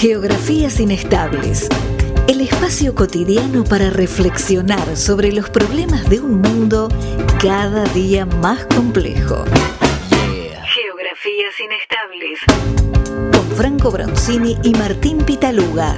Geografías Inestables, el espacio cotidiano para reflexionar sobre los problemas de un mundo cada día más complejo. Geografías Inestables, con Franco Bronzini y Martín Pitaluga.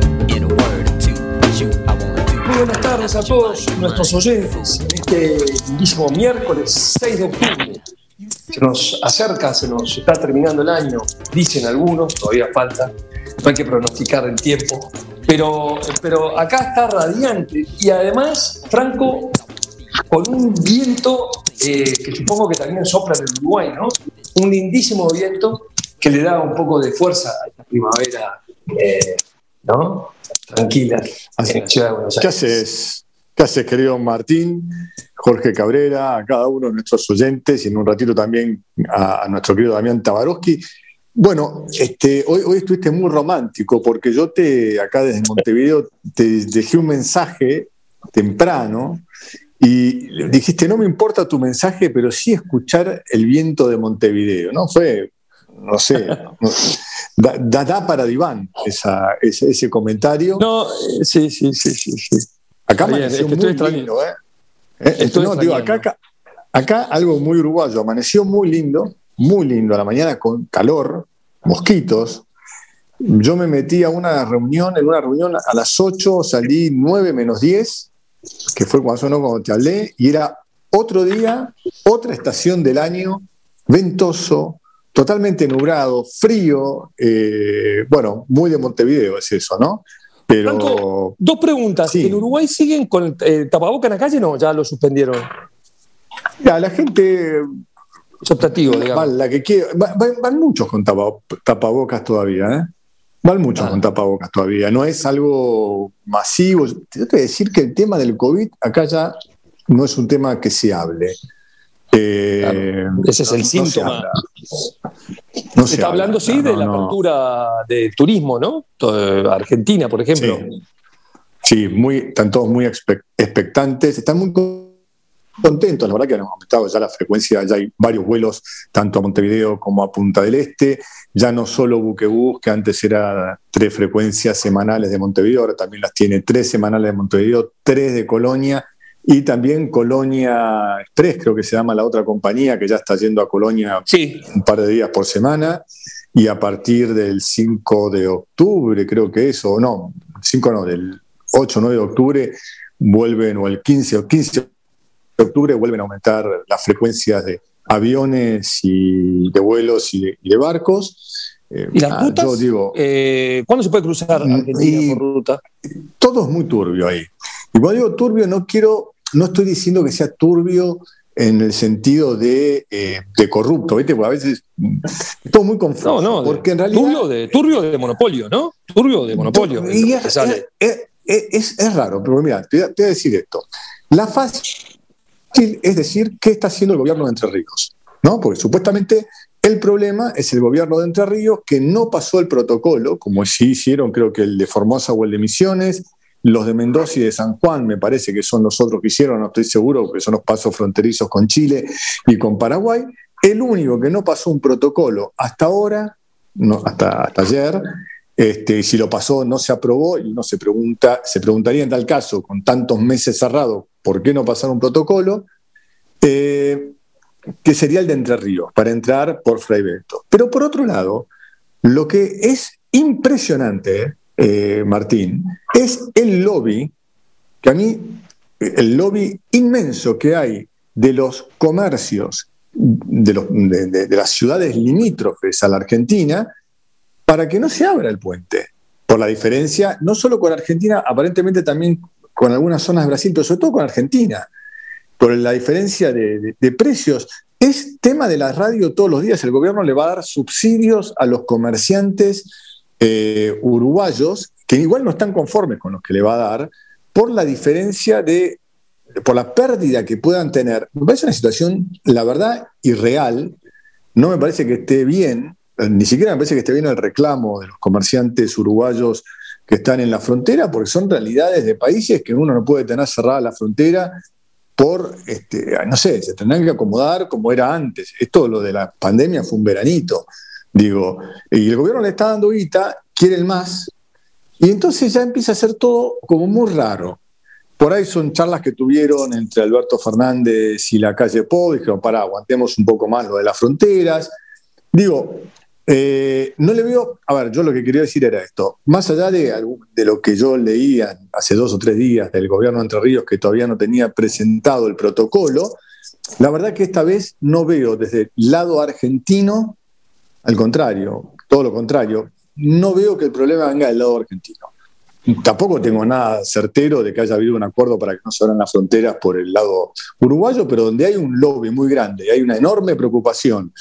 Muy buenas tardes a todos nuestros oyentes en este lindísimo miércoles 6 de octubre. Se nos acerca, se nos está terminando el año, dicen algunos, todavía falta, no hay que pronosticar el tiempo, pero acá está radiante y además, Franco, con un viento que supongo que también sopla en el Uruguay, ¿no? Un lindísimo viento que le da un poco de fuerza a esta primavera, ¿no? Tranquila, en la ciudad de Buenos Aires. ¿Qué haces, querido Martín, Jorge Cabrera, a cada uno de nuestros oyentes y en un ratito también a nuestro querido Damián Tabarovsky? Bueno, hoy estuviste muy romántico porque yo acá desde Montevideo te dejé un mensaje temprano y dijiste, no me importa tu mensaje, pero sí escuchar el viento de Montevideo, ¿no? No sé, da para diván ese comentario. No, sí. Acá amaneció muy lindo, acá algo muy uruguayo, amaneció muy lindo a la mañana con calor, mosquitos. Yo me metí en una reunión a las 8, salí 9 menos 10, que fue cuando te hablé, y era otro día, otra estación del año, ventoso, totalmente nublado, frío, muy de Montevideo es eso, ¿no? Pero Franco, dos preguntas. Sí. ¿En Uruguay siguen con tapabocas en la calle? No, ya lo suspendieron. Ya, la gente Es optativo, digamos. la que quiere, van muchos con tapabocas todavía, ¿eh? Van muchos con tapabocas todavía. No es algo masivo. Te tengo que decir que el tema del COVID acá ya no es un tema que se hable. Claro. Ese es el síntoma. Se está hablando, de la apertura del turismo, ¿no? Argentina, por ejemplo. Sí, están todos muy expectantes, están muy contentos. La verdad que han aumentado ya la frecuencia, ya hay varios vuelos, tanto a Montevideo como a Punta del Este. Ya no solo Buquebús, que antes era 3 frecuencias semanales de Montevideo, ahora también las tiene 3 semanales de Montevideo, 3 de Colonia. Y también Colonia Express, creo que se llama la otra compañía, que ya está yendo a Colonia un par de días por semana. Y a partir del 5 de octubre, creo que eso, del 8 o 9 de octubre, vuelven, o el 15 de octubre, vuelven a aumentar las frecuencias de aviones y de vuelos y de barcos. ¿Y las rutas? Yo digo, ¿cuándo se puede cruzar Argentina por ruta? Todo es muy turbio ahí. Y cuando digo turbio, no estoy diciendo que sea turbio en el sentido de corrupto, ¿viste? Porque a veces es todo muy confuso. No, porque en realidad, turbio de monopolio, ¿no? Turbio de monopolio. Es raro, pero mira, te voy a decir esto. La fácil es decir qué está haciendo el gobierno de Entre Ríos, ¿no? Porque supuestamente el problema es el gobierno de Entre Ríos que no pasó el protocolo, como sí hicieron, creo que el de Formosa o el de Misiones. Los de Mendoza y de San Juan me parece que son los otros que hicieron, no estoy seguro, porque son los pasos fronterizos con Chile y con Paraguay. El único que no pasó un protocolo hasta ahora, hasta ayer, y si lo pasó no se aprobó, y uno se preguntaría en tal caso, con tantos meses cerrados, ¿por qué no pasaron un protocolo? Que sería el de Entre Ríos, para entrar por Fray Bentos. Pero por otro lado, lo que es impresionante, Martín, es el lobby inmenso que hay de los comercios de las ciudades limítrofes a la Argentina para que no se abra el puente. Por la diferencia, no solo con Argentina, aparentemente también con algunas zonas de Brasil, pero sobre todo con Argentina, por la diferencia de precios. Es tema de la radio todos los días. El gobierno le va a dar subsidios a los comerciantes uruguayos, que igual no están conformes con los que le va a dar, por la diferencia por la pérdida que puedan tener. Me parece una situación, la verdad, irreal. No me parece que esté bien, ni siquiera me parece que esté bien el reclamo de los comerciantes uruguayos que están en la frontera, porque son realidades de países que uno no puede tener cerrada la frontera se tendrán que acomodar como era antes. Esto, lo de la pandemia, fue un veranito. Y el gobierno le está dando guita quieren más, y entonces ya empieza a ser todo como muy raro. Por ahí son charlas que tuvieron entre Alberto Fernández y la calle Pou, dijeron, aguantemos un poco más lo de las fronteras. Digo, no le veo, a ver, yo lo que quería decir era esto, más allá de lo que yo leía hace 2 o 3 días del gobierno de Entre Ríos, que todavía no tenía presentado el protocolo, la verdad que esta vez no veo desde el lado argentino, al contrario, todo lo contrario, no veo que el problema venga del lado argentino. Tampoco tengo nada certero de que haya habido un acuerdo para que no se abran las fronteras por el lado uruguayo, pero donde hay un lobby muy grande, hay una enorme preocupación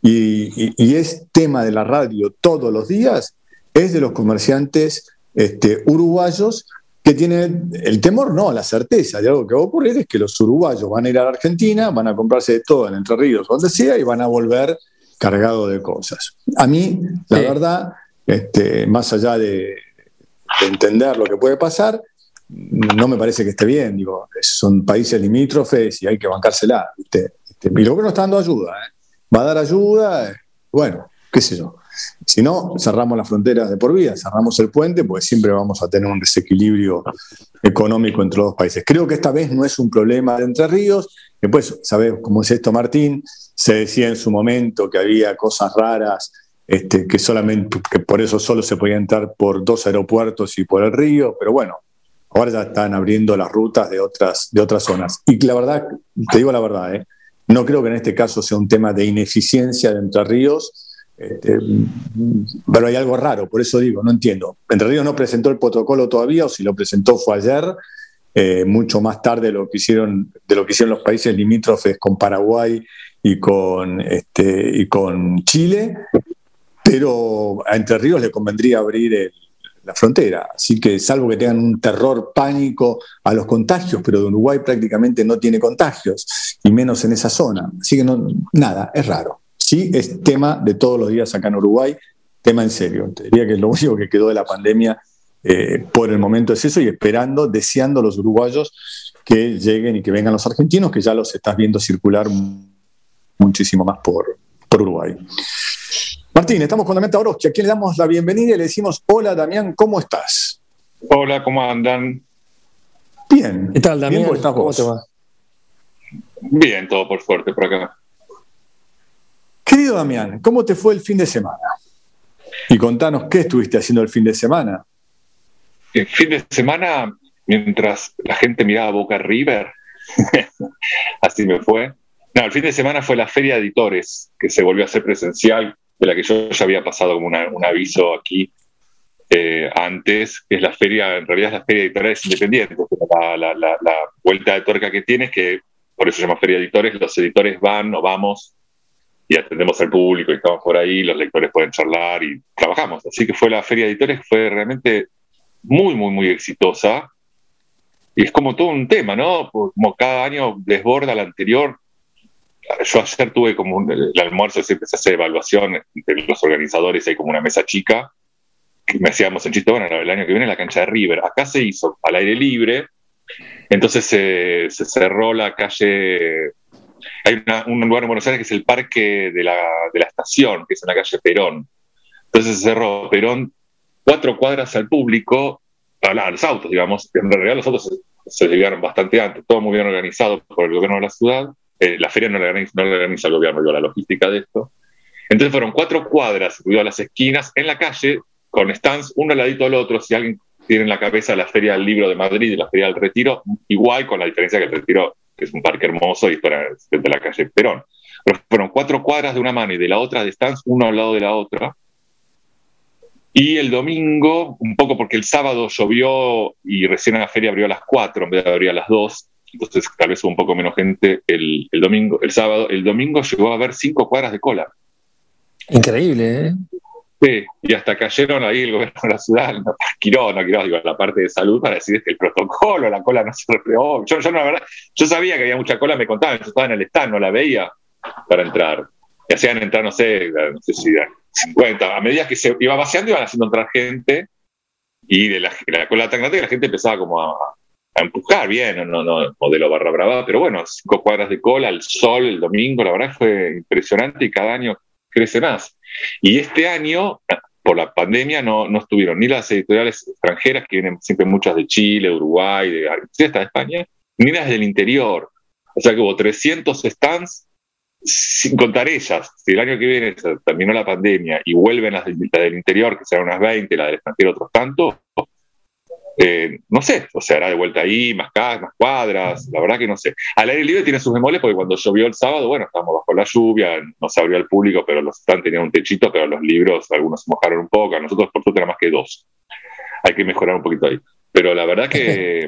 y es tema de la radio todos los días, es de los comerciantes uruguayos que tienen el temor, no, la certeza de algo que va a ocurrir es que los uruguayos van a ir a la Argentina, van a comprarse de todo en Entre Ríos, donde sea, y van a volver cargados de cosas. A mí, la verdad, más allá de entender lo que puede pasar, no me parece que esté bien. Digo, son países limítrofes y hay que bancársela, ¿viste? Y el gobierno está dando ayuda, va a dar ayuda, bueno, qué sé yo. Si no, cerramos las fronteras de por vida, cerramos el puente, pues siempre vamos a tener un desequilibrio económico entre los dos países. Creo que esta vez no es un problema de Entre Ríos. Después, ¿sabés cómo es esto, Martín? Se decía en su momento que había cosas raras, que por eso solo se podía entrar por 2 aeropuertos y por el río, pero bueno, ahora ya están abriendo las rutas de otras zonas. Y la verdad, te digo la verdad, no creo que en este caso sea un tema de ineficiencia de Entre Ríos, pero hay algo raro, por eso digo, no entiendo. Entre Ríos no presentó el protocolo todavía, o si lo presentó fue ayer, mucho más tarde de lo que hicieron los países limítrofes con Paraguay y con Chile. Pero a Entre Ríos le convendría abrir la frontera. Así que, salvo que tengan un terror, pánico a los contagios, pero de Uruguay prácticamente no tiene contagios, y menos en esa zona. Así que nada, es raro. Sí, es tema de todos los días acá en Uruguay, tema en serio. Te diría que lo único que quedó de la pandemia por el momento es eso, y deseando los uruguayos que lleguen y que vengan los argentinos, que ya los estás viendo circular muchísimo más por Uruguay. Martín, estamos con Damián Taborowski, a quien le damos la bienvenida y le decimos, hola Damián, ¿cómo estás? Hola, ¿cómo andan? Bien. ¿Qué tal, Damián? Bien, ¿cómo te va? Bien, todo por suerte por acá. Querido Damián, ¿cómo te fue el fin de semana? Y contanos qué estuviste haciendo el fin de semana. El fin de semana, mientras la gente miraba Boca River, así me fue. No, el fin de semana fue la Feria de Editores, que se volvió a hacer presencial, de la que yo ya había pasado como un aviso aquí antes, que es la feria, en realidad es la Feria de Editores Independientes, la vuelta de tuerca que tiene es que, por eso se llama Feria de Editores, los editores van o vamos y atendemos al público y estamos por ahí, los lectores pueden charlar y trabajamos. Así que fue la Feria de Editores, que fue realmente muy, muy, muy exitosa, y es como todo un tema, ¿no? Como cada año desborda el anterior. Yo ayer tuve como el almuerzo, siempre se hace evaluación entre los organizadores, hay como una mesa chica, que me hacíamos el chiste, bueno, el año que viene la cancha de River. Acá se hizo al aire libre, entonces se cerró la calle. Hay un lugar en Buenos Aires que es el Parque de la Estación, que es en la calle Perón. Entonces se cerró Perón 4 cuadras al público, a los autos, digamos. En realidad los autos se llegaron bastante antes, todo muy bien organizado por el gobierno de la ciudad. La feria no la organiza el gobierno, la logística de esto. Entonces fueron 4 cuadras, incluido a las esquinas, en la calle, con stands, uno al ladito del otro. Si alguien tiene en la cabeza la Feria del Libro de Madrid y la Feria del Retiro, igual, con la diferencia que el Retiro, que es un parque hermoso, y fuera de la calle Perón. Pero fueron 4 cuadras de una mano y de la otra de stands, uno al lado de la otra. Y el domingo, un poco porque el sábado llovió y recién la feria abrió a las 4 en vez de abrir a las 2, entonces tal vez hubo un poco menos gente el domingo, el sábado. El domingo llegó a haber 5 cuadras de cola. Increíble, ¿eh? Sí, y hasta cayeron ahí el gobierno de la ciudad, digo, la parte de salud, para decir que el protocolo, la cola no se replegó. Yo la verdad, yo sabía que había mucha cola, me contaban, yo estaba en el stand, no la veía para entrar. Y hacían entrar, no sé si 50. A medida que se iba vaciando, iban haciendo entrar gente, y de la cola tan grande que la gente empezaba como a empujar bien, no modelo barra brava, pero bueno, 5 cuadras de cola, el sol, el domingo, la verdad fue impresionante, y cada año crece más. Y este año, por la pandemia no estuvieron ni las editoriales extranjeras, que vienen siempre muchas de Chile, Uruguay, de Argentina, hasta de España, ni las del interior. O sea que hubo 300 stands, sin contar ellas. Si el año que viene terminó la pandemia y vuelven las del interior, que serán unas 20, las del extranjero otros tantos, no sé, o sea, hará de vuelta ahí, más cuadras, la verdad que no sé. Al aire libre tiene sus bemoles porque cuando llovió el sábado, bueno, estábamos bajo la lluvia, no se abrió al público, pero los stands tenían un techito, pero los libros, algunos se mojaron un poco, a nosotros por suerte era más que 2. Hay que mejorar un poquito ahí. Pero la verdad que...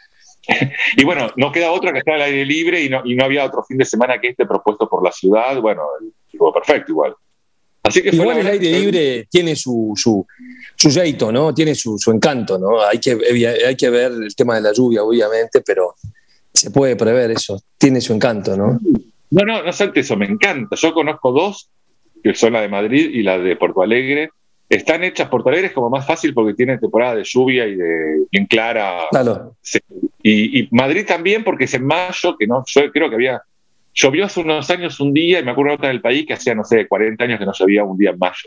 y bueno, no queda otra que estar al aire libre y no había otro fin de semana que propuesto por la ciudad, bueno, estuvo perfecto igual. Así que igual el aire libre tiene su jeito, ¿no? Tiene su encanto, ¿no? Hay que ver el tema de la lluvia, obviamente, pero se puede prever eso. Tiene su encanto, ¿no? No obstante eso, me encanta. Yo conozco 2, que son la de Madrid y la de Porto Alegre. Están hechas, Porto Alegre es como más fácil porque tiene temporada de lluvia y de bien clara. Claro. Y Madrid también porque es en mayo, que no, yo creo que llovió hace unos años un día, y me acuerdo otra del país que hacía, no sé, 40 años que no llovía un día en mayo en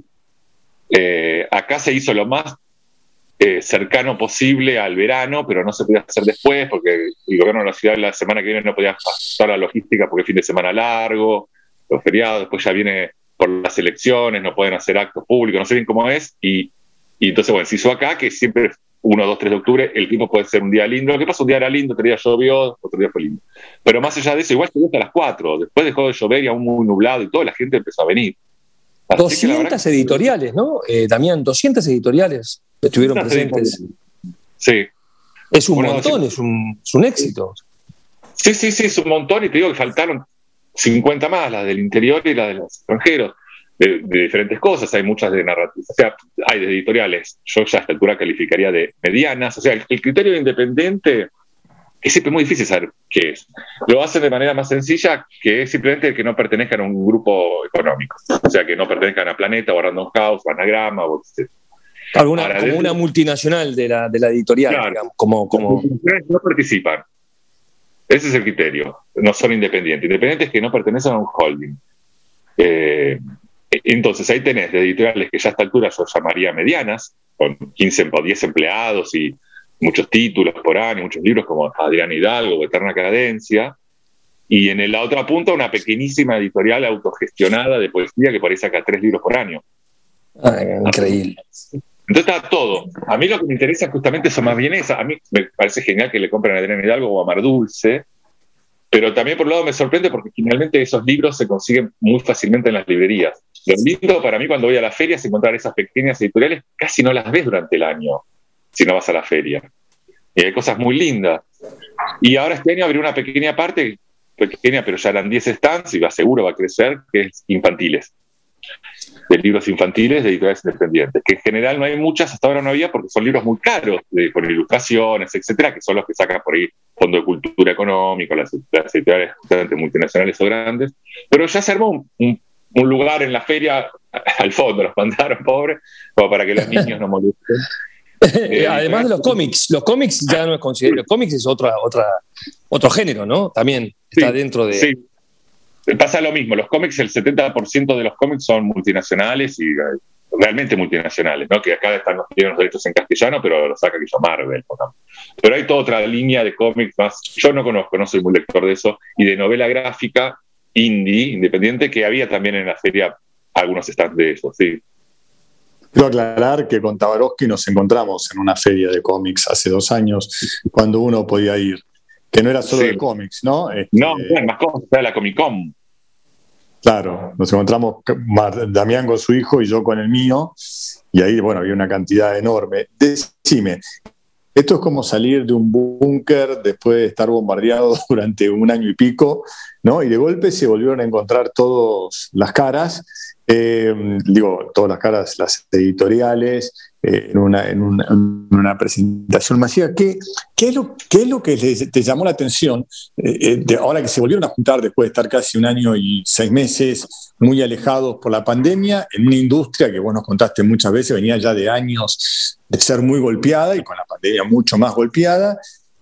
Madrid. Acá se hizo lo más cercano posible al verano, pero no se podía hacer después porque el gobierno de la ciudad la semana que viene no podía ajustar la logística porque es fin de semana largo, los feriados, después ya viene por las elecciones, no pueden hacer actos públicos, no sé bien cómo es, y entonces, bueno, se hizo acá que siempre 1, 2, 3 de octubre, el tiempo puede ser un día lindo. Lo que pasa, un día era lindo, otro día llovió, otro día fue lindo. Pero más allá de eso, igual se hasta las 4. Después dejó de llover y aún muy nublado y toda la gente empezó a venir. Así 200 editoriales, ¿no? Damián, 200 editoriales estuvieron presentes. Sí. Es un montón, es un éxito. Sí, es un montón, y te digo que faltaron 50 más, las del interior y las de los extranjeros. De diferentes cosas, hay muchas de narrativa, o sea, hay de editoriales, yo ya a esta altura calificaría de medianas, o sea, el criterio de independiente es siempre muy difícil saber qué es. Lo hacen de manera más sencilla, que es simplemente que no pertenezcan a un grupo económico, o sea, que no pertenezcan a Planeta o a Random House o a Anagrama o etc. Como una multinacional de la editorial, claro, digamos, como... No participan. Ese es el criterio, no son independientes. Independientes que no pertenecen a un holding. Entonces ahí tenés de editoriales que ya a esta altura yo llamaría medianas, con 15 o 10 empleados y muchos títulos por año, muchos libros como Adrián Hidalgo o Eterna Cadencia, y en la otra punta una pequeñísima editorial autogestionada de poesía que por ahí saca 3 libros por año. Increíble. Entonces está todo. A mí lo que me interesa justamente son más bien esas. A mí me parece genial que le compren a Adrián Hidalgo o a Mar Dulce, pero también por un lado me sorprende porque finalmente esos libros se consiguen muy fácilmente en las librerías. Lo lindo para mí cuando voy a la feria es encontrar esas pequeñas editoriales, casi no las ves durante el año si no vas a la feria. Y hay cosas muy lindas. Y ahora este año abrí una pequeña parte, pequeña, pero ya eran 10 stands y seguro va a crecer, que es infantiles. De libros infantiles de editoriales independientes, que en general no hay muchas, hasta ahora no había, porque son libros muy caros, con ilustraciones, etcétera, que son los que sacan por ahí Fondo de Cultura Económico, las editoriales justamente multinacionales o grandes. Pero ya se armó un lugar en la feria, al fondo, los mandaron, pobres, como para que los niños no molesten. Además de los cómics ya no es considerado, los cómics es otro género, ¿no? También está dentro de... Sí. Pasa lo mismo, los cómics, el 70% de los cómics son multinacionales y realmente multinacionales, ¿no? Que acá tienen los derechos en castellano, pero lo saca que yo Marvel, por ejemplo. Pero hay toda otra línea de cómics más, yo no conozco, no soy muy lector de eso, y de novela gráfica indie, independiente, que había también en la feria algunos stands de eso, sí. Quiero aclarar que con Tabarovsky nos encontramos en una feria de cómics hace 2 años, cuando uno podía ir, que no era solo de cómics, ¿no? No, más cosas, era la Comic Con. Claro, nos encontramos Damián con su hijo y yo con el mío, y ahí, bueno, había una cantidad enorme. Decime, esto es como salir de un búnker después de estar bombardeado durante 1 año y pico, ¿no? Y de golpe se volvieron a encontrar todas las caras, todas las caras, las editoriales, en una presentación masiva. ¿Qué es lo que te llamó la atención ahora que se volvieron a juntar después de estar casi 1 año y 6 meses muy alejados por la pandemia, en una industria que vos nos contaste muchas veces venía ya de años de ser muy golpeada y con la pandemia mucho más golpeada?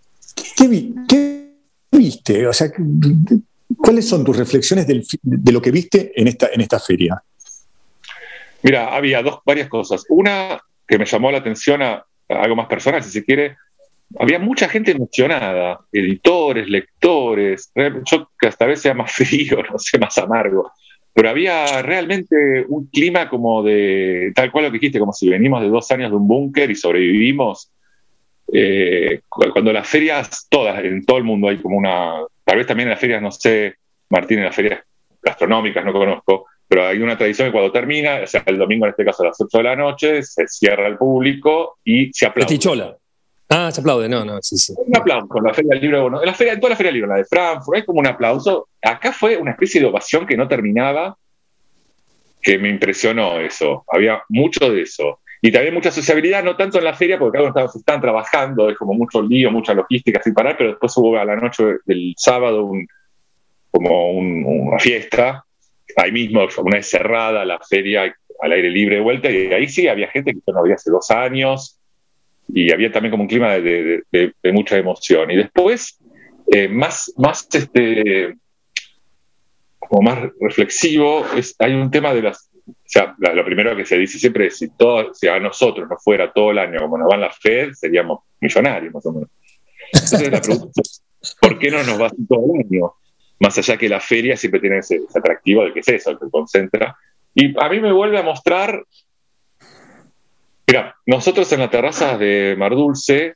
¿Qué viste? O sea, ¿cuáles son tus reflexiones de lo que viste en esta feria? Mira, había varias cosas. Una que me llamó la atención a algo más personal, si se quiere. Había mucha gente emocionada, editores, lectores. Yo que hasta a veces sea más frío, no sé, más amargo. Pero había realmente un clima como de, tal cual lo que dijiste, como si venimos de 2 años de un búnker y sobrevivimos. Cuando las ferias, todas, en todo el mundo hay como una, tal vez también en las ferias, no sé, Martín, en las ferias gastronómicas no conozco, pero hay una tradición que cuando termina, o sea, el domingo en este caso a las 8 de la noche, se cierra el público y se aplaude. Estichola. Ah, se aplaude, no, sí. Un aplauso en la Feria del Libro, bueno, en toda la Feria del Libro, la de Frankfurt, hay como un aplauso. Acá fue una especie de ovación que no terminaba, que me impresionó eso. Había mucho de eso. Y también mucha sociabilidad, no tanto en la feria, porque cada uno estaban trabajando, es como mucho lío, mucha logística sin parar, pero después hubo a la noche del sábado una fiesta, ahí mismo, una vez cerrada la feria al aire libre de vuelta, y ahí sí había gente que yo no había hace 2 años, y había también como un clima de mucha emoción. Y después, como más reflexivo, hay un tema de las... O sea, lo primero que se dice siempre es si a nosotros nos fuera todo el año como nos va en la FED, seríamos millonarios más o menos. Entonces la pregunta es, ¿por qué no nos va así todo el año? Más allá que la feria siempre tiene ese atractivo de que es eso, que concentra. Y a mí me vuelve a mostrar... Mira, nosotros en la terraza de Mar Dulce,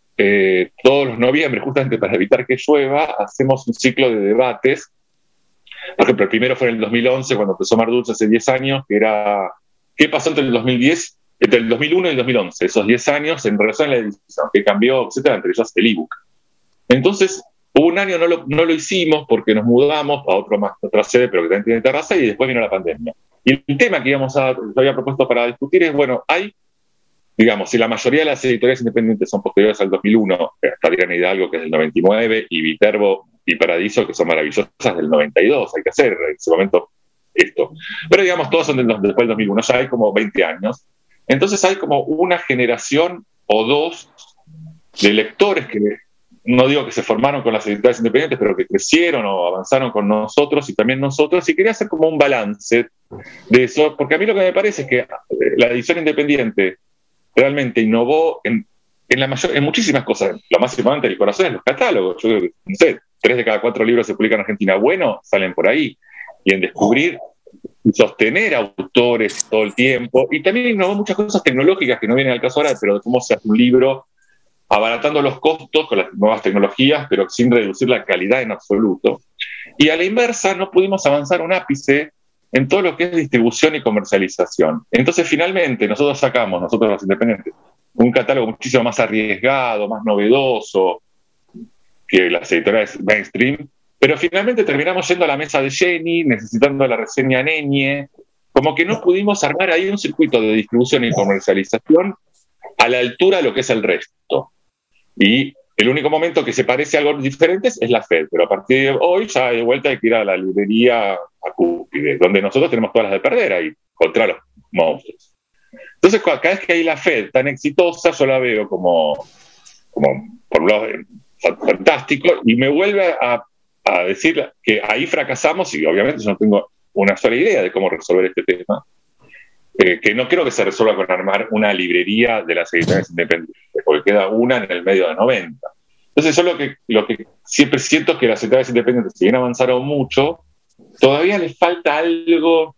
todos los noviembres, justamente para evitar que llueva, hacemos un ciclo de debates. Por ejemplo, el primero fue en el 2011, cuando empezó Mar Dulce hace 10 años, que era ¿qué pasó entre el 2001 y el 2011? Esos 10 años en relación a la edición, qué cambió, etcétera, entre ellos el ebook. Entonces, hubo un año no lo hicimos porque nos mudamos a otra sede, pero que también tiene terraza, y después vino la pandemia. Y el tema que yo había propuesto para discutir es, bueno, digamos, si la mayoría de las editoriales independientes son posteriores al 2001, hasta Adriana Hidalgo, que es del 99, y Viterbo y Paradiso, que son maravillosas, del 92, hay que hacer en ese momento esto. Pero digamos, todos son después del 2001, ya hay como 20 años. Entonces hay como una generación o dos de lectores que, no digo que se formaron con las editoriales independientes, pero que crecieron o avanzaron con nosotros y también nosotros, y quería hacer como un balance de eso, porque a mí lo que me parece es que la edición independiente realmente innovó en muchísimas cosas. Lo más importante del corazón es los catálogos. Yo creo que, no sé, 3 de cada 4 libros se publican en Argentina buenos, salen por ahí. Y en descubrir y sostener autores todo el tiempo. Y también innovó muchas cosas tecnológicas que no vienen al caso ahora, pero de cómo se hace un libro abaratando los costos con las nuevas tecnologías, pero sin reducir la calidad en absoluto. Y a la inversa, no pudimos avanzar un ápice en todo lo que es distribución y comercialización. Entonces, finalmente, nosotros los independientes, un catálogo muchísimo más arriesgado, más novedoso que las editoriales mainstream, pero finalmente terminamos yendo a la mesa de Jenny, necesitando la reseña Neñe, como que no pudimos armar ahí un circuito de distribución y comercialización a la altura de lo que es el resto. Y el único momento que se parece a algo diferente es la FED, pero a partir de hoy ya de vuelta hay que ir a la librería a Cúspide, donde nosotros tenemos todas las de perder ahí, contra los monstruos. Entonces, cada vez que hay la FED tan exitosa, yo la veo como por un lado, fantástico, y me vuelve a decir que ahí fracasamos, y obviamente yo no tengo una sola idea de cómo resolver este tema, que no creo que se resuelva con armar una librería de las editoriales independientes, porque queda una en el medio de 90. Entonces, yo lo que siempre siento es que las editoriales independientes, si bien avanzaron mucho, todavía les falta algo,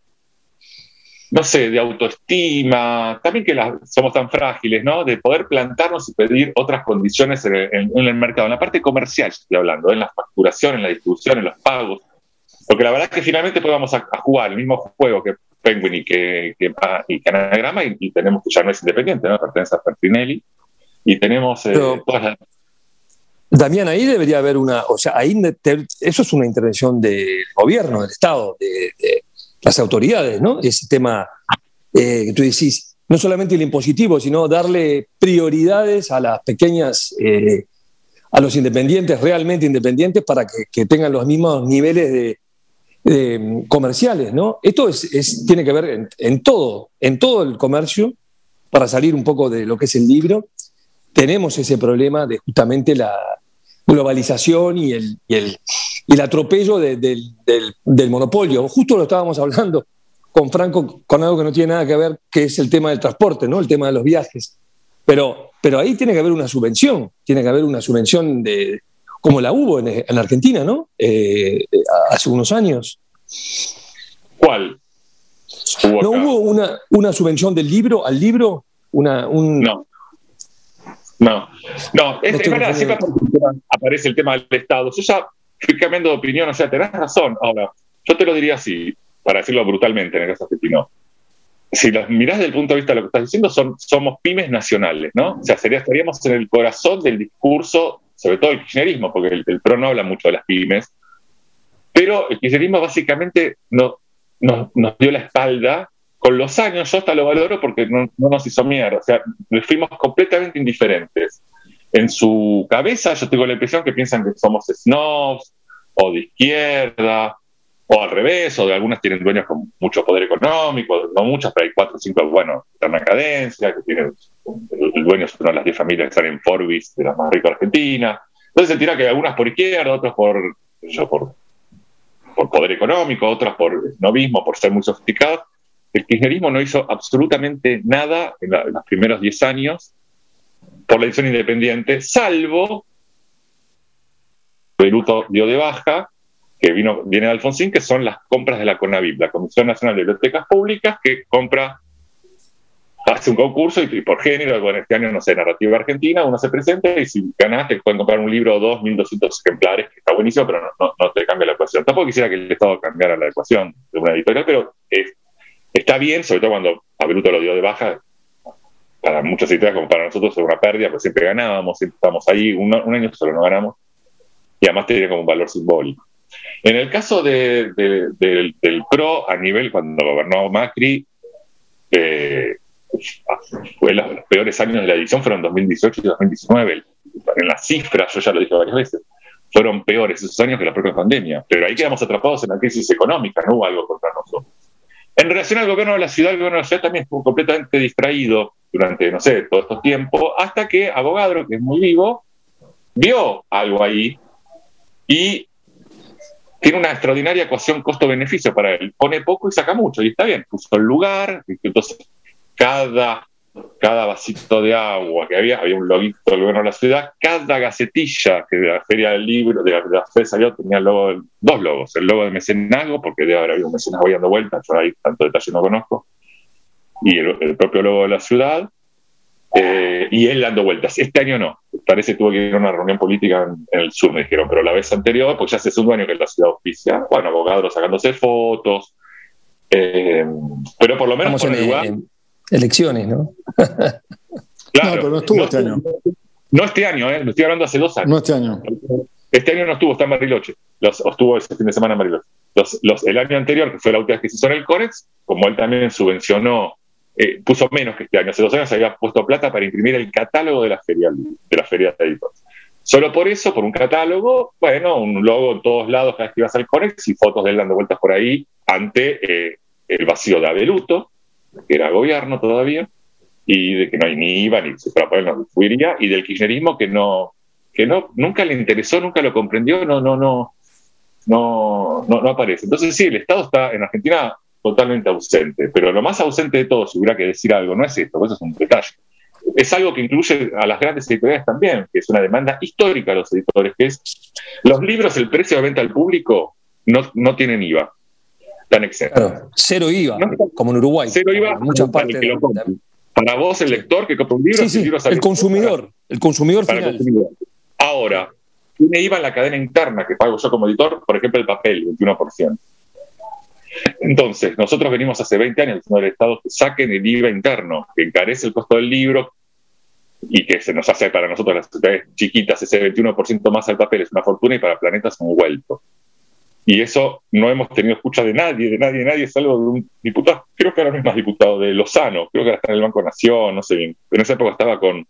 no sé, de autoestima, también que somos tan frágiles, ¿no? De poder plantarnos y pedir otras condiciones en el mercado, en la parte comercial estoy hablando, en la facturación, en la distribución, en los pagos. Porque la verdad es que finalmente podemos a jugar el mismo juego que Penguin y que Anagrama, y tenemos que ya no es independiente, ¿no? Pertenece a Pertinelli, y tenemos todas las... Damián, ahí debería haber eso es una intervención del gobierno, del Estado, de las autoridades, ¿no? Ese tema que tú decís, no solamente el impositivo, sino darle prioridades a las pequeñas, a los independientes, realmente independientes, para que tengan los mismos niveles comerciales, ¿no? Esto tiene que ver en todo el comercio, para salir un poco de lo que es el libro. Tenemos ese problema de justamente la globalización y el atropello del monopolio. Justo lo estábamos hablando con Franco con algo que no tiene nada que ver, que es el tema del transporte, ¿no? El tema de los viajes. Pero ahí tiene que haber una subvención de, como la hubo en Argentina, ¿no? Hace unos años. ¿Cuál? ¿No hubo una subvención del libro al libro? No. Es verdad, siempre aparece el tema del Estado. Yo ya fui cambiando de opinión, o sea, tenés razón. Ahora, yo te lo diría así, para decirlo brutalmente en el caso argentino. Si las mirás desde el punto de vista de lo que estás diciendo, somos pymes nacionales, ¿no? O sea, estaríamos en el corazón del discurso, sobre todo el kirchnerismo, porque el PRO no habla mucho de las pymes, pero el kirchnerismo básicamente nos dio la espalda. Con los años yo hasta lo valoro porque no nos hizo mierda, o sea, fuimos completamente indiferentes. En su cabeza yo tengo la impresión que piensan que somos snobs, o de izquierda, o al revés, o de algunas tienen dueños con mucho poder económico, no muchas, pero hay 4 o 5, bueno, están en cadencia, que tienen, el dueño es una de las 10 familias que están en Forbes, de las más ricas de Argentina. Entonces se tira que algunas por izquierda, otras por poder económico, otras por snobismo, por ser muy sofisticados. El kirchnerismo no hizo absolutamente nada en los primeros 10 años por la edición independiente, salvo Beruto dio de baja, que viene de Alfonsín, que son las compras de la CONABIP, la Comisión Nacional de Bibliotecas Públicas, que hace un concurso y por género, bueno, este año, no sé, narrativa argentina, uno se presenta y si ganás te pueden comprar un libro o 2, 1.200 ejemplares, que está buenísimo, pero no te cambia la ecuación. Tampoco quisiera que el Estado cambiara la ecuación de una editorial, pero está bien, sobre todo cuando a Beruto lo dio de baja. Para muchas editoriales como para nosotros es una pérdida, porque siempre ganábamos, siempre estábamos ahí, un año solo no ganamos, y además tenía como un valor simbólico. En el caso del PRO, a nivel, cuando gobernó Macri, fue los peores años de la edición fueron 2018 y 2019. En las cifras, yo ya lo dije varias veces, fueron peores esos años que la propia pandemia, pero ahí quedamos atrapados en la crisis económica, no hubo algo contra nosotros. En relación al gobierno de la ciudad, el gobierno de la ciudad también estuvo completamente distraído durante, no sé, todo este tiempo, hasta que Avogadro, que es muy vivo, vio algo ahí y tiene una extraordinaria ecuación costo-beneficio para él. Pone poco y saca mucho, y está bien, puso el lugar, entonces cada vasito de agua que había un loguito del gobierno de la ciudad, cada gacetilla que de la feria del libro, de la feria salió, tenía dos logos, el logo de mecenazgo, porque debe haber habido un mecenazgo ahí dando vueltas, yo ahí tanto detalle no conozco, y el propio logo de la ciudad, y él dando vueltas. Este año no, parece que tuvo que ir a una reunión política en el sur, me dijeron, pero la vez anterior, pues ya hace un año que la ciudad auspicia, bueno, Avogadro sacándose fotos, pero por lo menos por el lugar... Elecciones, ¿no? No, Claro, pero no estuvo este año. No este año, lo estoy hablando hace 2 años. No este año. Este año no estuvo, está en Bariloche. Estuvo ese fin de semana en Bariloche. El año anterior, que fue la última vez que se hizo en el Conex, como él también subvencionó, puso menos que este año. Hace 2 años había puesto plata para imprimir el catálogo de la feria de editores. Solo por eso, por un catálogo, bueno, un logo en todos lados cada vez que ibas al Conex y fotos de él dando vueltas por ahí ante el vacío de Abeluto, que era gobierno todavía, y de que no hay ni IVA, ni se fuera a poner, no distribuiría, y del kirchnerismo que nunca le interesó, nunca lo comprendió, no aparece. Entonces sí, el Estado está en Argentina totalmente ausente, pero lo más ausente de todo, si hubiera que decir algo, no es esto, eso es un detalle. Es algo que incluye a las grandes editoriales también, que es una demanda histórica de los editores, que es los libros, el precio de venta al público no tienen IVA. Tan exento. Claro, cero IVA, como en Uruguay. Cero IVA en muchas partes. Para vos, el lector que compra un libro, sí, el consumidor final. El consumidor. Ahora, tiene IVA en la cadena interna que pago yo como editor, por ejemplo, el papel, 21%. Entonces, nosotros venimos hace 20 años diciendo al Estado que saquen el IVA interno, que encarece el costo del libro y que se nos hace para nosotros las ciudades chiquitas ese 21% más al papel es una fortuna y para Planeta es un vuelto. Y eso no hemos tenido escucha de nadie, salvo de un diputado, creo que ahora no es más diputado, de Lozano, creo que ahora está en el Banco Nación, no sé bien. En esa época estaba con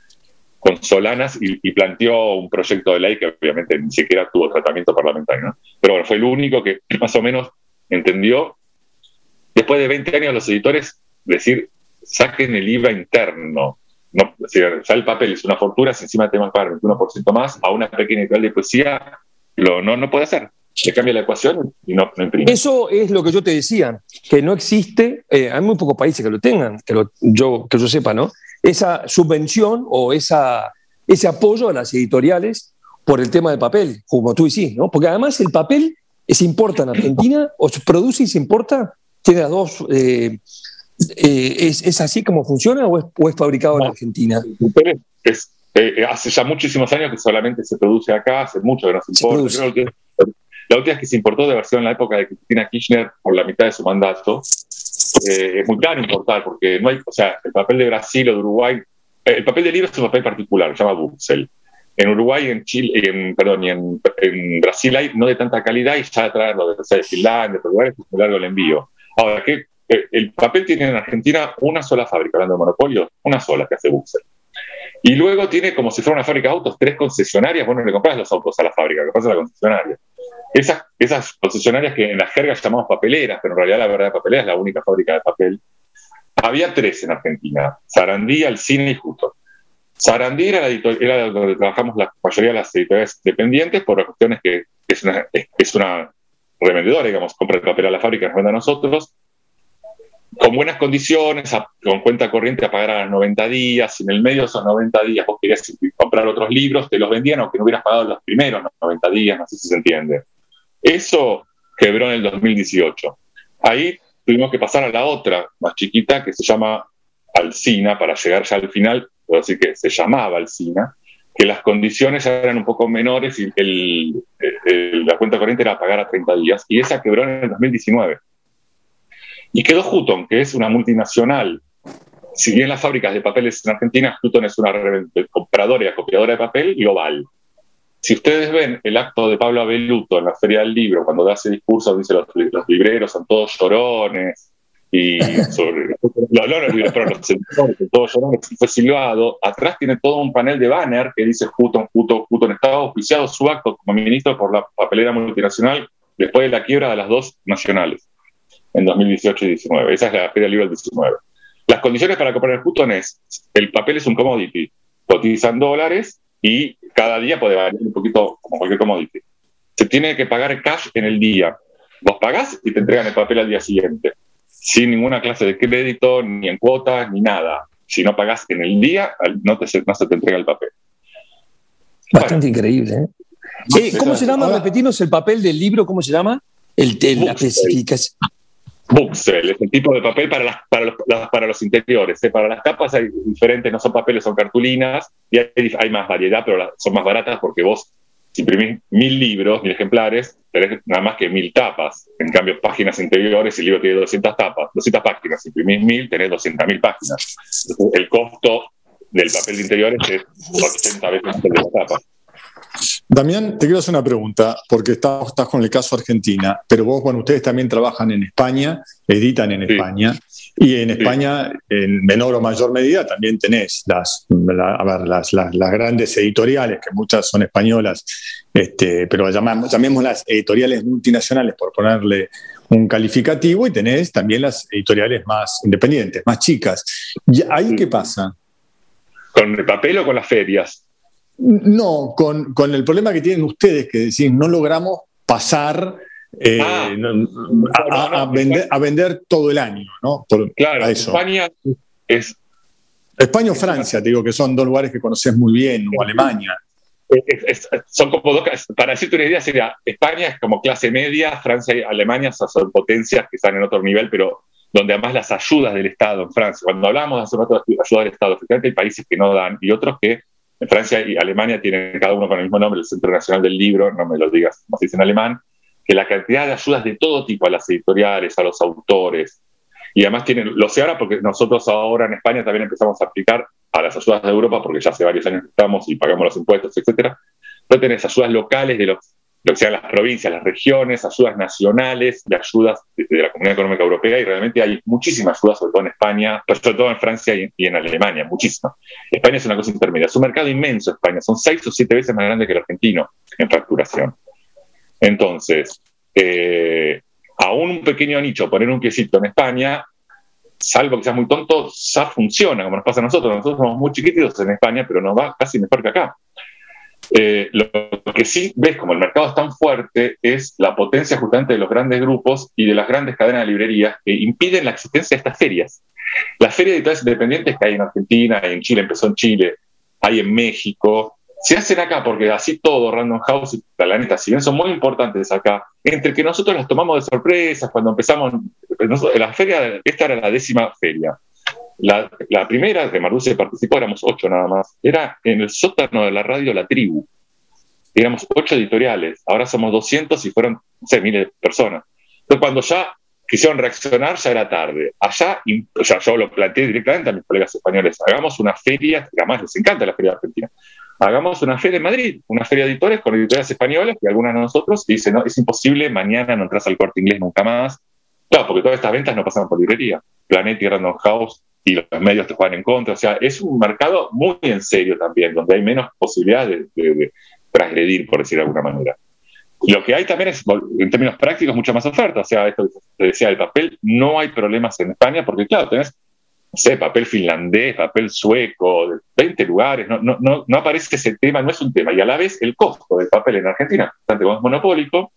Solanas y planteó un proyecto de ley que obviamente ni siquiera tuvo tratamiento parlamentario, ¿no? Pero bueno, fue el único que más o menos entendió, después de 20 años los editores, decir, saquen el IVA interno. No, o sea, ya el papel es una fortuna, si encima te van a pagar 21% más, a una pequeña editorial de poesía no puede hacer. le cambia la ecuación y no imprime. Eso es lo que yo te decía, que no existe, hay muy pocos países que lo tengan, que yo sepa, ¿no? Esa subvención o ese apoyo a las editoriales por el tema del papel, como tú decís, ¿no? Porque además el papel se importa en Argentina, o se produce y se importa, tiene las dos, ¿es así como funciona o es fabricado en Argentina? El papel hace ya muchísimos años que solamente se produce acá, hace mucho que no se importa. Creo que la última vez que se importó de versión en la época de Cristina Kirchner, por la mitad de su mandato, es muy caro importar, porque no hay, o sea, el papel de Brasil o de Uruguay, el papel de libro es un papel particular, se llama Buxel. En Uruguay, en Chile, en Brasil hay no de tanta calidad y ya traerlo de Finlandia, de lugares, es muy largo el envío. Ahora, el papel tiene en Argentina una sola fábrica, hablando de monopolio, una sola que hace Buxel. Y luego tiene, como si fuera una fábrica de autos, 3 concesionarias. Bueno, le compras los autos a la fábrica, le compras a la concesionaria. Esas concesionarias que en la jerga llamamos papeleras, pero en realidad la verdad papelera es la única fábrica de papel. Había 3 en Argentina: Sarandí, Alsina y Justo. Sarandí era donde trabajamos la mayoría de las editoriales independientes, por las cuestiones que es una revendedora, digamos, compra el papel a la fábrica y nos vende a nosotros, con buenas condiciones, con cuenta corriente a pagar a los 90 días, y en el medio de esos 90 días vos querías comprar otros libros, te los vendían aunque no hubieras pagado los primeros 90 días, no sé si se entiende. Eso quebró en el 2018. Ahí tuvimos que pasar a la otra, más chiquita, que se llama Alsina, para llegar ya al final, así que se llamaba Alsina, que las condiciones eran un poco menores y la cuenta corriente era pagar a 30 días, y esa quebró en el 2019. Y quedó Hutton, que es una multinacional. Si bien las fábricas de papeles en Argentina, Hutton es una compradora y copiadora de papel global. Si ustedes ven el acto de Pablo Abeluto en la Feria del Libro, cuando da ese discurso, dice los libreros son todos llorones, y sobre los libreros, pero los editores son todos llorones, y fue silbado. Atrás tiene todo un panel de banner que dice Hutton estaba auspiciado su acto como ministro por la papelera multinacional después de la quiebra de las 2 nacionales en 2018 y 19. Esa es la Feria del Libro del 19. Las condiciones para comprar el Hutton el papel es un commodity, cotizan dólares y cada día puede variar un poquito como cualquier commodity. Se tiene que pagar cash en el día. Vos pagás y te entregan el papel al día siguiente, sin ninguna clase de crédito, ni en cuotas, ni nada. Si no pagás en el día, no se te entrega el papel. Bastante increíble, ¿eh? ¿Cómo se llama? Repetirnos el papel del libro, ¿cómo se llama? La especificación. Buxel, es el tipo de papel para los interiores. Para las tapas hay diferentes, no son papeles, son cartulinas, y hay más variedad, pero son más baratas porque vos, si imprimís 1000 libros, 1000 ejemplares, tenés nada más que 1000 tapas. En cambio, páginas interiores, el libro tiene 200 tapas, 200 páginas. Si imprimís 1000, tenés 200.000 páginas. Entonces, el costo del papel de interiores es 80 veces el de la tapa. Damián, te quiero hacer una pregunta, porque estás con el caso Argentina, pero ustedes también trabajan en España, editan en España, y en España, en menor o mayor medida, también tenés las grandes editoriales, que muchas son españolas, pero llamémoslas editoriales multinacionales, por ponerle un calificativo, y tenés también las editoriales más independientes, más chicas. ¿Ahí qué pasa? ¿Con el papel o con las ferias? No, con el problema que tienen ustedes, que decís, no logramos pasar a vender todo el año, ¿no? Claro, a eso. España o Francia, te digo, que son 2 lugares que conoces muy bien, o Alemania. Son como para decirte una idea, sería España es como clase media, Francia y Alemania son potencias que están en otro nivel, pero donde además las ayudas del Estado en Francia, cuando hablamos hace rato de ayuda del Estado, efectivamente hay países que no dan y otros que en Francia y Alemania tienen cada uno con el mismo nombre, el Centro Nacional del Libro, no me lo digas como se dice en alemán, que la cantidad de ayudas de todo tipo a las editoriales, a los autores, y además lo sé ahora porque nosotros ahora en España también empezamos a aplicar a las ayudas de Europa, porque ya hace varios años que estamos y pagamos los impuestos, etcétera. Pero tenés ayudas locales de lo que sean las provincias, las regiones, ayudas nacionales y ayudas de la Comunidad Económica Europea, y realmente hay muchísimas ayudas, sobre todo en España, pero sobre todo en Francia y en Alemania, muchísimas. España es una cosa intermedia, es un mercado inmenso España, son 6 o 7 veces más grande que el argentino en facturación. Entonces, a un pequeño nicho, poner un piecito en España, salvo que seas muy tonto, ya funciona, como nos pasa a nosotros. Nosotros somos muy chiquititos en España, pero nos va casi mejor que acá. Lo que sí ves, como el mercado es tan fuerte, es la potencia justamente de los grandes grupos y de las grandes cadenas de librerías que impiden la existencia de estas ferias. Las ferias de editoriales independientes que hay en Argentina, en Chile, empezó en Chile, hay en México, se hacen acá porque así todo, Random House y Planeta, si bien son muy importantes acá, entre que nosotros las tomamos de sorpresa cuando empezamos, la feria, esta era la 10ª feria. La primera, que Marduce participó, éramos 8 nada más, era en el sótano de la radio La Tribu. Éramos 8 editoriales, ahora somos 200 y fueron, no sé, miles de personas. Entonces, cuando ya quisieron reaccionar, ya era tarde. Allá, yo lo planteé directamente a mis colegas españoles, hagamos una feria, que además les encanta la feria argentina, hagamos una feria en Madrid, una feria de editores con editoriales españolas y algunas de nosotros, y dicen, no, es imposible, mañana no entras al Corte Inglés nunca más. Claro, porque todas estas ventas no pasan por librería. Planeta y Random House y los medios te juegan en contra. O sea, es un mercado muy en serio también, donde hay menos posibilidades de transgredir, por decir de alguna manera. Lo que hay también es, en términos prácticos, mucha más oferta. O sea, esto que te decía del papel, no hay problemas en España, porque claro, tenés, no sé, papel finlandés, papel sueco, de 20 lugares, no aparece ese tema, no es un tema. Y a la vez, el costo del papel en Argentina, bastante más monopólico,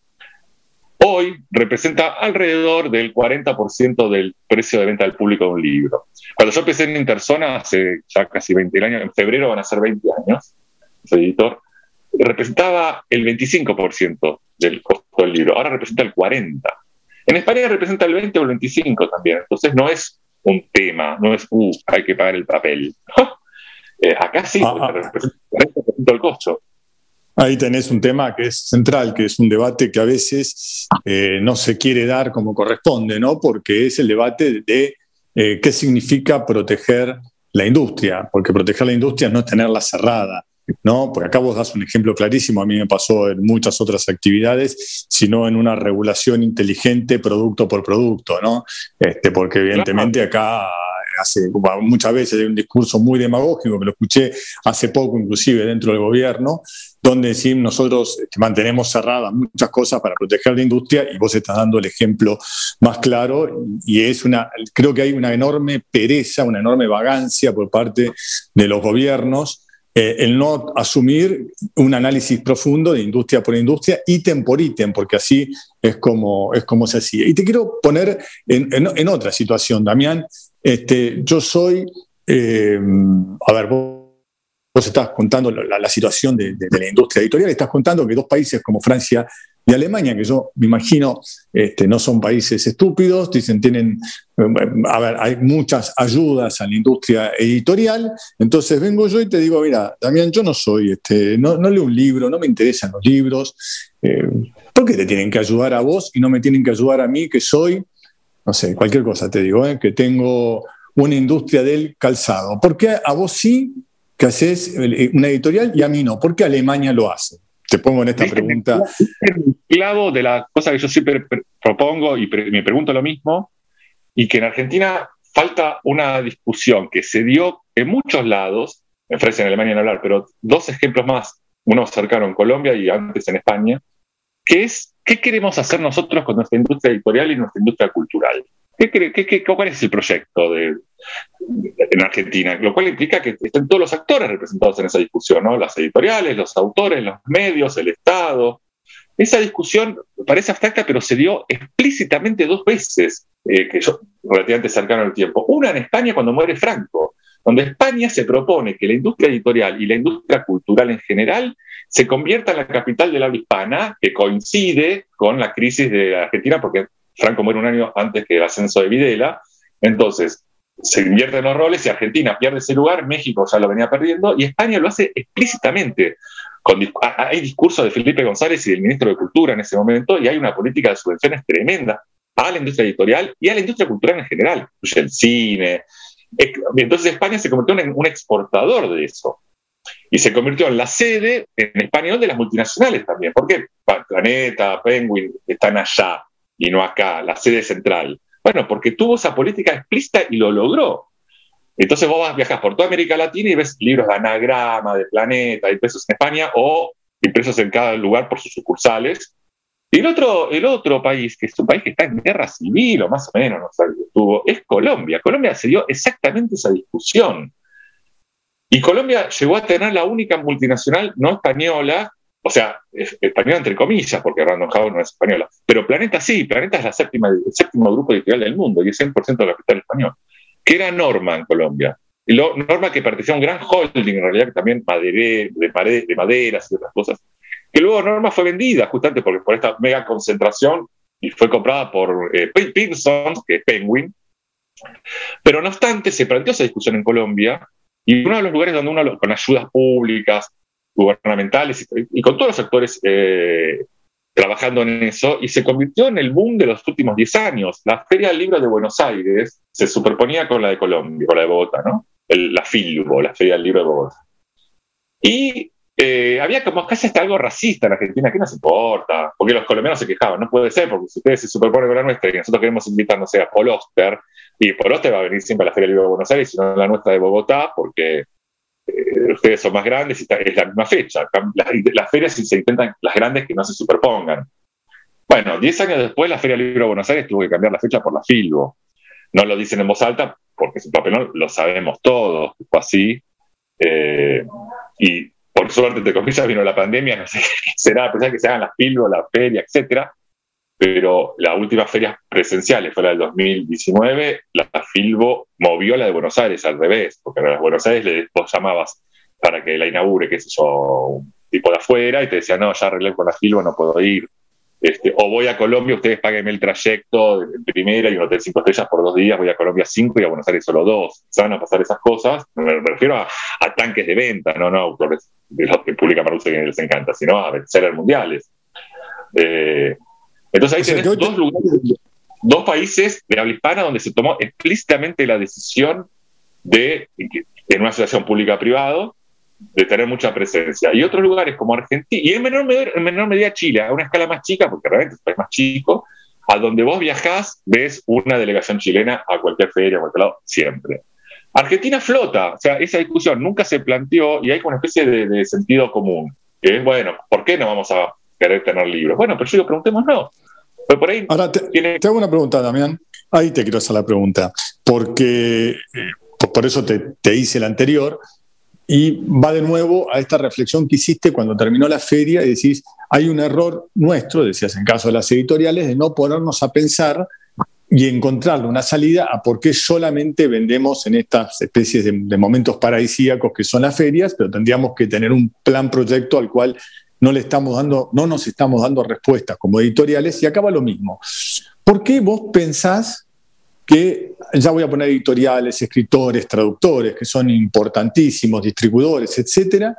hoy representa alrededor del 40% del precio de venta al público de un libro. Cuando yo empecé en Interzona, hace ya casi 20 años, en febrero van a ser 20 años, soy editor, representaba el 25% del costo del libro, ahora representa el 40%. En España representa el 20 o el 25% también, entonces no es un tema, no es, hay que pagar el papel. Acá sí, representa el 40% del costo. Ahí tenés un tema que es central, que es un debate que a veces no se quiere dar como corresponde, ¿no? Porque es el debate de qué significa proteger la industria, porque proteger la industria no es tenerla cerrada, ¿no? Porque acá vos das un ejemplo clarísimo, a mí me pasó en muchas otras actividades, sino en una regulación inteligente producto por producto, ¿no? Porque evidentemente acá muchas veces hay un discurso muy demagógico, que lo escuché hace poco inclusive dentro del gobierno, donde decimos nosotros mantenemos cerradas muchas cosas para proteger la industria y vos estás dando el ejemplo más claro y creo que hay una enorme pereza, una enorme vagancia por parte de los gobiernos el no asumir un análisis profundo de industria por industria, ítem por ítem, porque así es como se hacía. Y te quiero poner en otra situación, Damián. Yo soy, vos estás contando la situación de la industria editorial, estás contando que 2 países como Francia y Alemania, que yo me imagino no son países estúpidos, hay muchas ayudas a la industria editorial, entonces vengo yo y te digo, mira, Damián, yo no soy, no leo un libro, no me interesan los libros, ¿por qué te tienen que ayudar a vos y no me tienen que ayudar a mí, que soy, no sé, cualquier cosa te digo, que tengo una industria del calzado? ¿Por qué a vos sí que haces una editorial y a mí no? ¿Por qué Alemania lo hace? Te pongo en esta pregunta. El clavo de la cosa que yo siempre propongo y me pregunto lo mismo, y que en Argentina falta una discusión que se dio en muchos lados, en Francia y en Alemania en hablar, pero 2 ejemplos más, uno cercano en Colombia y antes en España, que es ¿qué queremos hacer nosotros con nuestra industria editorial y nuestra industria cultural? ¿Cuál es el proyecto en Argentina? Lo cual implica que estén todos los actores representados en esa discusión, ¿no? Las editoriales, los autores, los medios, el Estado. Esa discusión parece abstracta, pero se dio explícitamente 2 veces, que yo relativamente cercano al tiempo. Una en España cuando muere Franco, donde España se propone que la industria editorial y la industria cultural en general se convierta en la capital del habla hispana, que coincide con la crisis de Argentina, porque Franco muere un año antes que el ascenso de Videla. Entonces se invierten los roles y Argentina pierde ese lugar, México ya lo venía perdiendo y España lo hace explícitamente. Hay discursos de Felipe González y del ministro de Cultura en ese momento y hay una política de subvenciones tremenda a la industria editorial y a la industria cultural en general, incluye el cine. Entonces España se convirtió en un exportador de eso y se convirtió en la sede en español de las multinacionales también. ¿Por qué Planeta, Penguin están allá y no acá, la sede central? Bueno, porque tuvo esa política explícita y lo logró. Entonces vos viajas por toda América Latina y ves libros de Anagrama, de Planeta, impresos en España o impresos en cada lugar por sus sucursales. Y el otro país, que es un país que está en guerra civil o más o menos, no sé, es Colombia. Colombia se dio exactamente esa discusión. Y Colombia llegó a tener la única multinacional no española, o sea, española entre comillas, porque Random House no es española, pero Planeta sí, Planeta es el séptimo grupo editorial del mundo y es 100% de capital español, que era Norma en Colombia. Y Norma que pertenecía a un gran holding, en realidad, que también de maderas y otras cosas, que luego Norma fue vendida justamente por esta mega concentración y fue comprada por Pearson, que es Penguin. Pero no obstante, se planteó esa discusión en Colombia y uno de los lugares donde uno, con ayudas públicas, gubernamentales y con todos los actores trabajando en eso, y se convirtió en el boom de los últimos 10 años. La Feria del Libro de Buenos Aires se superponía con la de Colombia, con la de Bogotá, ¿no? La FILBO, la Feria del Libro de Bogotá. Y había como casi hasta algo racista en Argentina, que no se importa, porque los colombianos se quejaban, no puede ser, porque si ustedes se superponen con la nuestra y nosotros queremos invitar, no sé, a Paul Auster, y Paul Auster va a venir siempre a la Feria del Libro de Buenos Aires, sino a la nuestra de Bogotá, porque ustedes son más grandes y es la misma fecha. Las ferias se intentan, las grandes, que no se superpongan. Bueno, 10 años después la Feria del Libro de Buenos Aires tuvo que cambiar la fecha por la FILBO. No lo dicen en voz alta porque es un papelón, lo sabemos todos, fue así. Y por suerte, entre comillas, vino la pandemia, no sé qué será, a pesar de que se hagan las FILBO, la feria, etcétera. Pero la última feria presencial fue la del 2019, la FILBO movió la de Buenos Aires al revés, porque a la de Buenos Aires vos llamabas para que la inaugure, qué sé yo, un tipo de afuera, y te decía, no, ya arreglé con la FILBO, no puedo ir. O voy a Colombia, ustedes páguenme el trayecto de primera y un hotel 5 estrellas por 2 días, voy a Colombia 5 y a Buenos Aires solo 2. Se van a pasar esas cosas, me refiero a tanques de venta, no autores de los que publica Maruse que les encanta, sino a bestsellers mundiales. Entonces ahí tenés dos lugares, 2 países de habla hispana donde se tomó explícitamente la decisión de, en una asociación pública-privada, de tener mucha presencia. Y otros lugares como Argentina, y en menor medida Chile, a una escala más chica, porque realmente es un país más chico, a donde vos viajás, ves una delegación chilena a cualquier feria, a cualquier lado, siempre. Argentina flota, o sea, esa discusión nunca se planteó y hay como una especie de sentido común, que es, bueno, ¿por qué no vamos a querer tener libros? Bueno, pero yo digo, preguntémonos. Pero por ahí ahora, te hago una pregunta, Damián. Ahí te quiero hacer la pregunta, porque por eso te hice la anterior, y va de nuevo a esta reflexión que hiciste cuando terminó la feria y decís, hay un error nuestro, decías en caso de las editoriales, de no ponernos a pensar y encontrarle una salida a por qué solamente vendemos en estas especies de momentos paradisíacos que son las ferias, pero tendríamos que tener un plan proyecto al cual no nos estamos dando respuestas como editoriales, y acaba lo mismo. ¿Por qué vos pensás que, ya voy a poner editoriales, escritores, traductores, que son importantísimos, distribuidores, etcétera,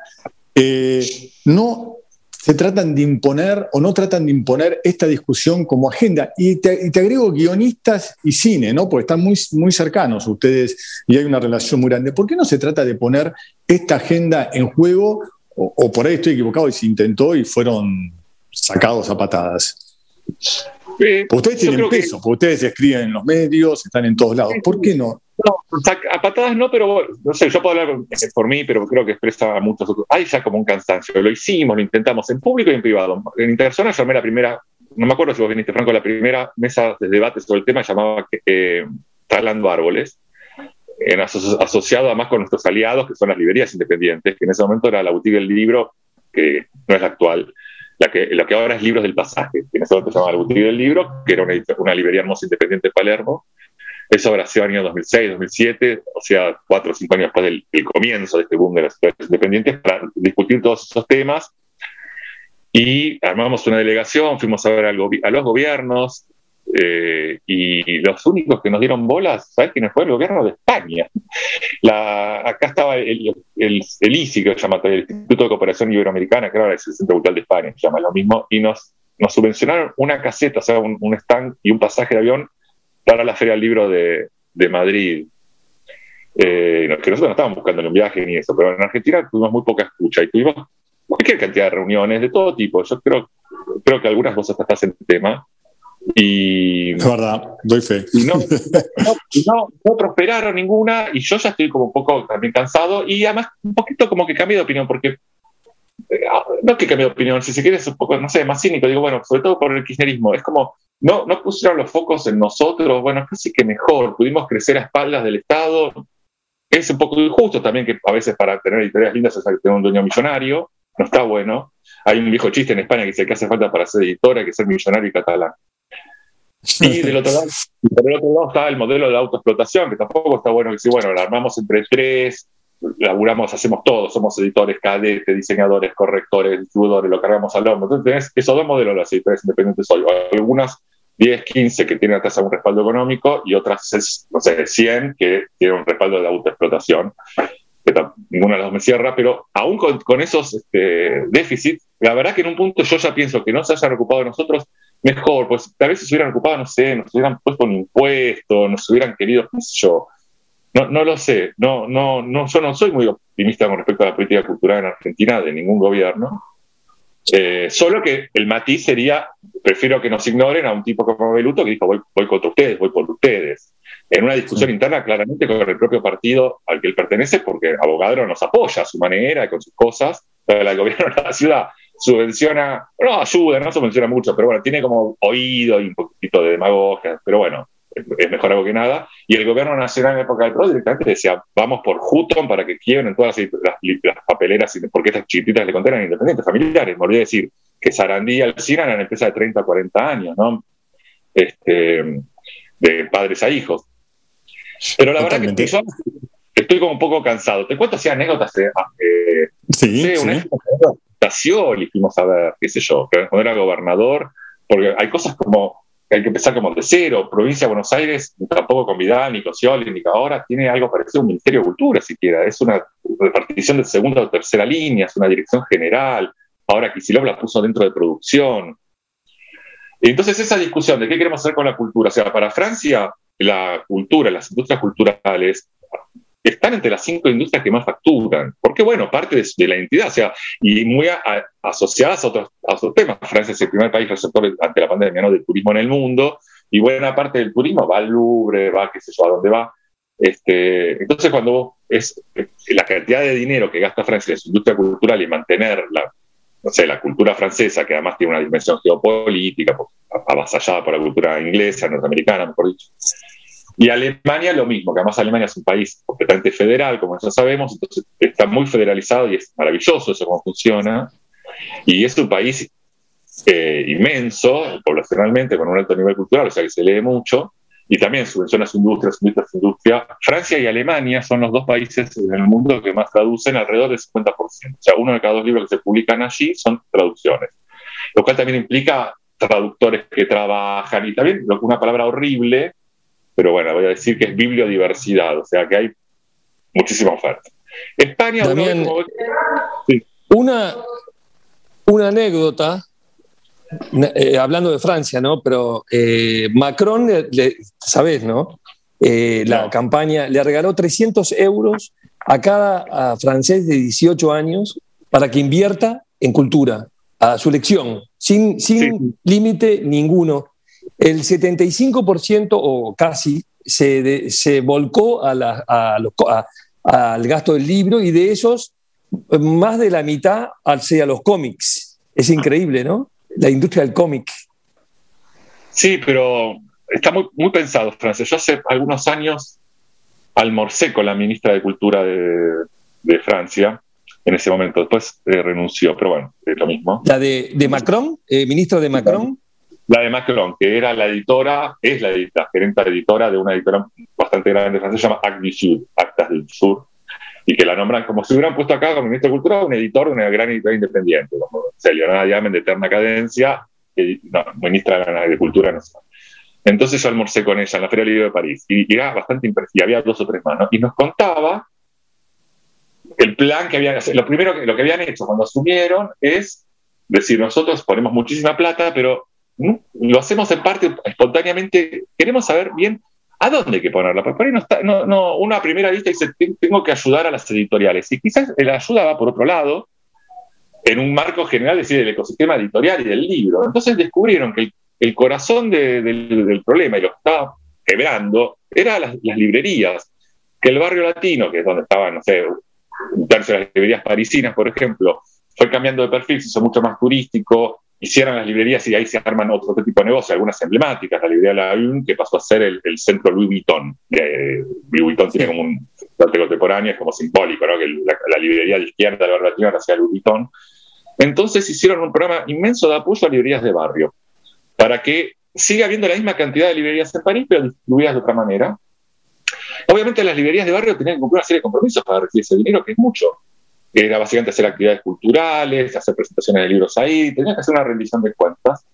no se tratan de imponer o no tratan de imponer esta discusión como agenda? Y te agrego guionistas y cine, ¿no? Porque están muy, muy cercanos ustedes y hay una relación muy grande. ¿Por qué no se trata de poner esta agenda en juego? O por ahí estoy equivocado y se intentó y fueron sacados a patadas. Porque ustedes tienen peso, porque ustedes escriben en los medios, están en todos lados. ¿Por qué no? No, a patadas no, pero no sé, yo puedo hablar por mí, pero creo que expresa a muchos otros. Hay ya como un cansancio. Lo hicimos, lo intentamos en público y en privado. En Interzona yo armé la primera, no me acuerdo si vos viniste, Franco, la primera mesa de debate sobre el tema llamaba Talando Árboles, asociado además con nuestros aliados, que son las librerías independientes, que en ese momento era la Boutique del Libro, que no es la actual, lo que ahora es Libros del Pasaje, que en ese momento se llamaba la Boutique del Libro, que era una librería hermosa independiente de Palermo. Eso habrá sido el año 2006, 2007, o sea, 4 o 5 años después del comienzo de este boom de las editoriales independientes, para discutir todos esos temas. Y armamos una delegación, fuimos a ver a los gobiernos, y los únicos que nos dieron bolas, ¿sabes quiénes fue? El gobierno de España. Acá estaba el ICI, que se llama el Instituto de Cooperación Iberoamericana, que ahora es el Centro Cultural de España, se llama lo mismo, y nos subvencionaron una caseta, o sea, un stand y un pasaje de avión para la Feria del Libro de Madrid. Que nosotros no estábamos buscando un viaje ni eso, pero en Argentina tuvimos muy poca escucha y tuvimos cualquier cantidad de reuniones de todo tipo. Yo creo que algunas vos hasta estás en el tema. Y es verdad, doy fe. Y no prosperaron ninguna, y yo ya estoy como un poco también cansado, y además un poquito como que cambié de opinión, porque no que cambié de opinión, si se quiere es un poco, no sé, más cínico, digo, bueno, sobre todo por el kirchnerismo, es como, no pusieron los focos en nosotros, bueno, casi que mejor, pudimos crecer a espaldas del Estado, es un poco injusto también que a veces para tener editoriales lindas hay que tener un dueño millonario, no está bueno. Hay un viejo chiste en España que dice que hace falta para ser editora hay que ser millonario y catalán. Y por el otro lado está el modelo de autoexplotación, que tampoco está bueno, que si bueno, la armamos entre tres, laburamos, hacemos todo, somos editores, cadetes, diseñadores, correctores, distribuidores, lo cargamos al hombro. Entonces tenés esos dos modelos de las editoriales independientes hoy. Algunas 10, 15 que tienen atrás un respaldo económico y otras, no sé, 100 que tienen un respaldo de autoexplotación. Ninguna de las dos me cierra, pero aún con esos déficits, la verdad que en un punto yo ya pienso que no se hayan ocupado de nosotros, mejor, pues tal vez si se hubieran ocupado, no sé, nos hubieran puesto un impuesto, nos hubieran querido, qué sé yo. No lo sé, yo no soy muy optimista con respecto a la política cultural en Argentina de ningún gobierno. Solo que el matiz sería, prefiero que nos ignoren a un tipo como Beluto que dijo voy contra ustedes, voy por ustedes. En una discusión interna claramente con el propio partido al que él pertenece, porque Avogadro nos apoya a su manera y con sus cosas. El gobierno de la ciudad subvenciona, no ayuda, no subvenciona mucho, pero bueno, tiene como oído y un poquito de demagogia, pero bueno, es mejor algo que nada. Y el gobierno nacional en la época del PRO directamente decía, vamos por Hutton para que quiebren todas las papeleras, porque estas chiquititas le contenan independientes familiares. Me olvidé decir que Sarandí y Alsina eran empresas de 30 a 40 años, ¿no? De padres a hijos. Pero la Totalmente. verdad que yo estoy como un poco cansado. Te cuento así anécdotas. Sí. Una estación y fuimos a ver, qué sé yo, cuando era gobernador, porque hay cosas como que hay que empezar como de cero. Provincia de Buenos Aires, tampoco con Vidal, ni con Scioli, ni con ahora, tiene algo parecido a un Ministerio de Cultura siquiera. Es una repartición de segunda o tercera línea, es una dirección general. Ahora Kicillof la puso dentro de producción. Y entonces esa discusión de qué queremos hacer con la cultura, o sea, para Francia, la cultura, las industrias culturales están entre las 5 industrias que más facturan, porque bueno, parte de la identidad, o sea, y muy asociadas a otros temas. Francia es el primer país receptor ante la pandemia, ¿no?, del turismo en el mundo, y buena parte del turismo va al Louvre, va qué sé yo, a dónde va. Entonces cuando es la cantidad de dinero que gasta Francia en su industria cultural y mantener la cultura francesa, que además tiene una dimensión geopolítica, avasallada por la cultura inglesa, norteamericana, mejor dicho. Y Alemania lo mismo, que además Alemania es un país completamente federal, como ya sabemos, entonces está muy federalizado y es maravilloso eso cómo funciona. Y es un país inmenso, poblacionalmente, con un alto nivel cultural, o sea que se lee mucho, y también subvenciona su industria. Francia y Alemania son los dos países en el mundo que más traducen, alrededor del 50%. O sea, 1 de cada 2 libros que se publican allí son traducciones. Lo cual también implica traductores que trabajan, y también una palabra horrible, pero bueno, voy a decir que es bibliodiversidad, o sea que hay muchísima oferta. España, Damián, sí. una anécdota, hablando de Francia, ¿no? Pero Macron, ¿sabés, no? La campaña le regaló 300 euros a cada francés de 18 años para que invierta en cultura, a su elección, sin límite ninguno. El 75% o casi se volcó al gasto del libro, y de esos más de la mitad hacia los cómics. Es increíble, ¿no? La industria del cómic. Sí, pero está muy, muy pensado, Francia. Yo hace algunos años almorcé con la ministra de Cultura de Francia en ese momento. Después renunció, pero bueno, es lo mismo. ¿La de Macron? ¿Ministra de Macron? La de Macron, que era la editora, es la gerente editora de una editora bastante grande francesa, se llama Actes du Sud, Actas del Sur, y que la nombran como si hubieran puesto acá como ministro de Cultura un editor de una gran editorial independiente, como Leonardo Diamen de eterna cadencia, ministra de Cultura, no sé. Entonces yo almorcé con ella en la Feria del Libro de París, y era bastante impresionante, y había 2 o 3 más, ¿no? Y nos contaba el plan que habían, lo que habían hecho cuando asumieron es decir, nosotros ponemos muchísima plata, pero lo hacemos en parte espontáneamente, queremos saber bien a dónde hay que ponerla, porque por ahí una primera vista dice, tengo que ayudar a las editoriales, y quizás la ayuda va por otro lado, en un marco general, es decir, del ecosistema editorial y del libro. Entonces descubrieron que el corazón del problema, y lo estaba quebrando, era las librerías, que el barrio latino, que es donde estaban, no sé, un tercio de las librerías parisinas, por ejemplo, fue cambiando de perfil, se hizo mucho más turístico, cierran las librerías y ahí se arman otro tipo de negocio, algunas emblemáticas, la librería La Une, que pasó a ser el centro Louis Vuitton. Louis Vuitton tiene como un arte contemporáneo, es como simbólico, ¿no? Que la librería de izquierda del barrio latino era hacia Louis Vuitton. Entonces hicieron un programa inmenso de apoyo a librerías de barrio, para que siga habiendo la misma cantidad de librerías en París, pero distribuidas de otra manera. Obviamente las librerías de barrio tenían que cumplir una serie de compromisos para recibir ese dinero, que es mucho. Era básicamente hacer actividades culturales, hacer presentaciones de libros ahí, tenías que hacer una rendición de cuentas.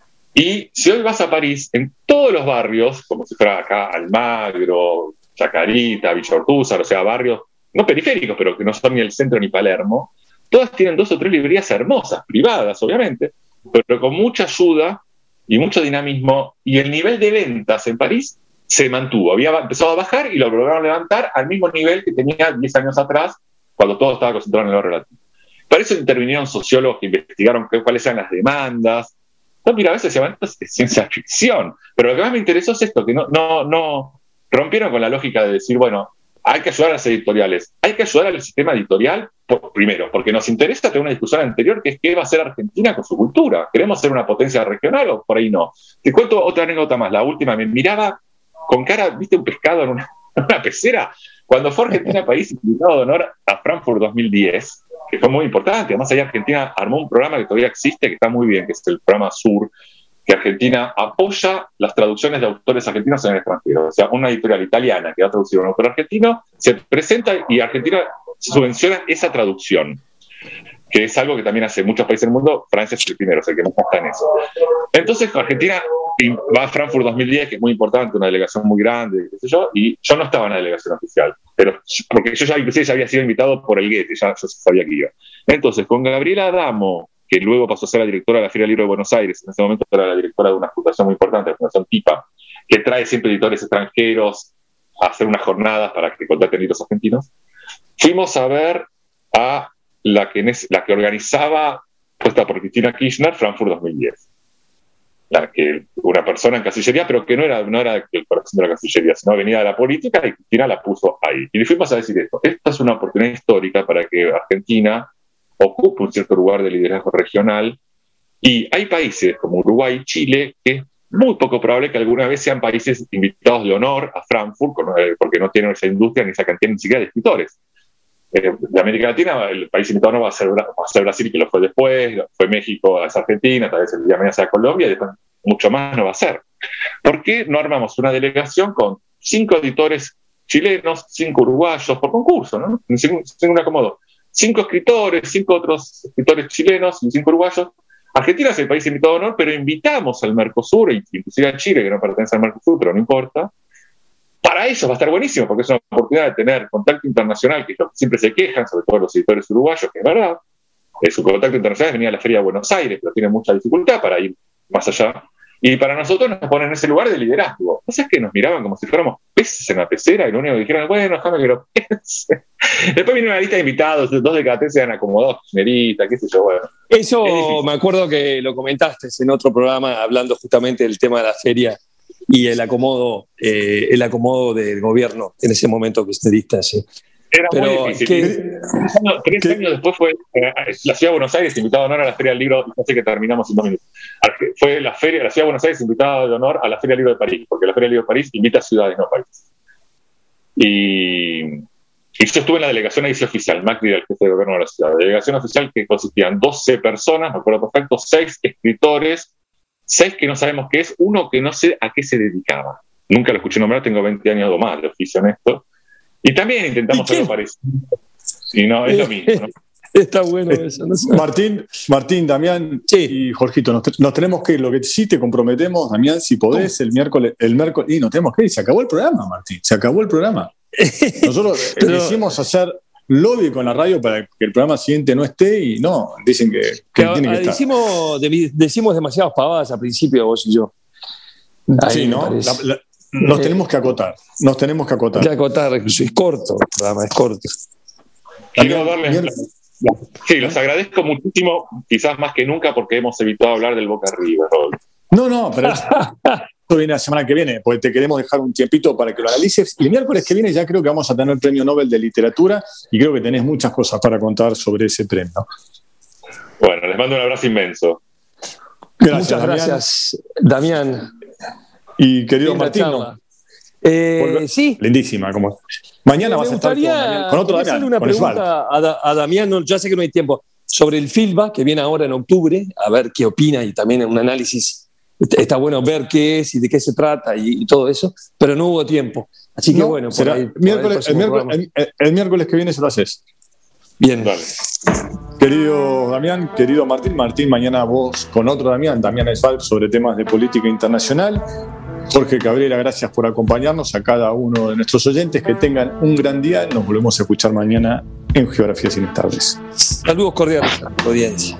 Y si hoy vas a París, en todos los barrios, como si fuera acá Almagro, Chacarita, Villa Ortúzar, o sea, barrios no periféricos, pero que no son ni el centro ni Palermo, todas tienen 2 o 3 librerías hermosas, privadas obviamente, pero con mucha ayuda y mucho dinamismo, y el nivel de ventas en París se mantuvo. Había empezado a bajar y lo lograron levantar al mismo nivel que tenía 10 años atrás, cuando todo estaba concentrado en el barrio latino. Para eso intervinieron sociólogos que investigaron cuáles eran las demandas. Entonces, mira, a veces se llaman esto es ciencia ficción, pero lo que más me interesó es esto, que no rompieron con la lógica de decir, bueno, hay que ayudar a las editoriales, hay que ayudar al sistema editorial, primero, porque nos interesa tener una discusión anterior, que es qué va a hacer Argentina con su cultura. ¿Queremos ser una potencia regional o por ahí no? Te cuento otra anécdota más, la última, me miraba con cara, ¿viste un pescado en una pecera? Cuando fue Argentina país invitado de honor a Frankfurt 2010, que fue muy importante, además allá Argentina armó un programa que todavía existe, que está muy bien, que es el programa SUR, que Argentina apoya las traducciones de autores argentinos en el extranjero. O sea, una editorial italiana que va a traducir a un autor argentino, se presenta y Argentina subvenciona esa traducción, que es algo que también hace muchos países del mundo. Francia es el primero, o sea, que no está en eso. Entonces, Argentina va a Frankfurt 2010, que es muy importante, una delegación muy grande, qué sé yo, y yo no estaba en la delegación oficial, pero porque yo inclusive ya había sido invitado por el Goethe, ya yo sabía que iba. Entonces, con Gabriela Adamo, que luego pasó a ser la directora de la Feria del Libro de Buenos Aires, en ese momento era la directora de una fundación muy importante, la Fundación TIPA, que trae siempre editores extranjeros a hacer unas jornadas para que contraten libros argentinos, fuimos a ver a la que organizaba, puesta por Cristina Kirchner, Frankfurt 2010. Una persona en Cancillería, pero que no era el corazón de la Cancillería, sino venía de la política, y Cristina la puso ahí. Y le fuimos a decir esto: esta es una oportunidad histórica para que Argentina ocupe un cierto lugar de liderazgo regional, y hay países como Uruguay y Chile que es muy poco probable que alguna vez sean países invitados de honor a Frankfurt, porque no tienen esa industria ni esa cantidad ni siquiera de escritores. De América Latina, el país invitado no va a ser Brasil, que lo fue después, fue México, es Argentina, tal vez el día de mañana sea Colombia, y después mucho más no va a ser. ¿Por qué no armamos una delegación con 5 editores chilenos, 5 uruguayos, por concurso, ¿no? Sin un acomodo. 5 escritores, 5 otros escritores chilenos y 5 uruguayos. Argentina es el país invitado de honor, pero invitamos al Mercosur, inclusive a Chile, que no pertenece al Mercosur, pero no importa. Para ellos va a estar buenísimo, porque es una oportunidad de tener contacto internacional, que es lo que siempre se quejan, sobre todo los editores uruguayos, que es verdad. Su contacto internacional venía a la Feria de Buenos Aires, pero tiene mucha dificultad para ir más allá. Y para nosotros nos ponen en ese lugar de liderazgo. O sea, es que nos miraban como si fuéramos peces en la pecera, y lo único que dijeron, bueno, déjame que lo piense. Después vino una lista de invitados, 2 de cada 3 se han acomodado, kirchnerita, qué sé yo, bueno. Eso me acuerdo que lo comentaste en otro programa, hablando justamente del tema de la feria y el acomodo del gobierno en ese momento kirchnerista, sí. Era muy difícil. 3 años después fue la Ciudad de Buenos Aires invitada de honor a la Feria del Libro, y así que terminamos en 2 minutos. Fue la Ciudad de Buenos Aires invitada de honor a la Feria del Libro de París, porque la Feria del Libro de París invita a ciudades, no países. Y yo estuve en la delegación ahí oficial, Macri era el jefe de gobierno de la ciudad. La delegación oficial, que consistía en 12 personas, me acuerdo perfecto, 6 escritores, 6 que no sabemos qué es, uno que no sé a qué se dedicaba. Nunca lo escuché nombrar, tengo 20 años o más de oficio en esto. Y también intentamos algo parecido. Y no, es lo mismo, ¿no? Está bueno eso. No sé. Martín, Damián, sí, y Jorgito, nos tenemos que ir. Lo que sí te comprometemos, Damián, si podés, el miércoles, y nos tenemos que ir. Se acabó el programa, Martín, se acabó el programa. Nosotros quisimos hacer lobby con la radio para que el programa siguiente no esté, y no, dicen que tiene que estar. Decimos demasiadas pavadas al principio, vos y yo. Ahí sí, ¿no? Nos tenemos que acotar. Es corto, el programa es corto. Quiero darles... Sí, los agradezco muchísimo, quizás más que nunca, porque hemos evitado hablar del Boca River. No, pero eso viene la semana que viene, porque te queremos dejar un tiempito para que lo analices. Y el miércoles que viene ya creo que vamos a tener el Premio Nobel de Literatura, y creo que tenés muchas cosas para contar sobre ese premio. Bueno, les mando un abrazo inmenso. Muchas gracias, Damián. Y querido Linda Martín, charla. Sí. Lindísima. Mañana vas a estar con otro Damián. Hacerle una pregunta a Damián, ya sé que no hay tiempo, sobre el FILBA, que viene ahora en octubre, a ver qué opina y también un análisis. Está bueno ver qué es y de qué se trata y todo eso, pero no hubo tiempo. Así que bueno, será el miércoles que viene se lo haces. Bien. Dale. Querido Damián, querido Martín, mañana vos con otro Damián Esfalk, sobre temas de política internacional. Jorge Cabrera, gracias por acompañarnos, a cada uno de nuestros oyentes, que tengan un gran día. Nos volvemos a escuchar mañana en Geografías Inestables. Saludos cordiales a la audiencia.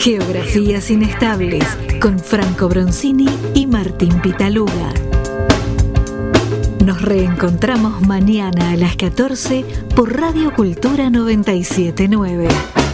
Geografías Inestables con Franco Bronzini y Martín Pitaluga. Nos reencontramos mañana a las 14 por Radio Cultura 979.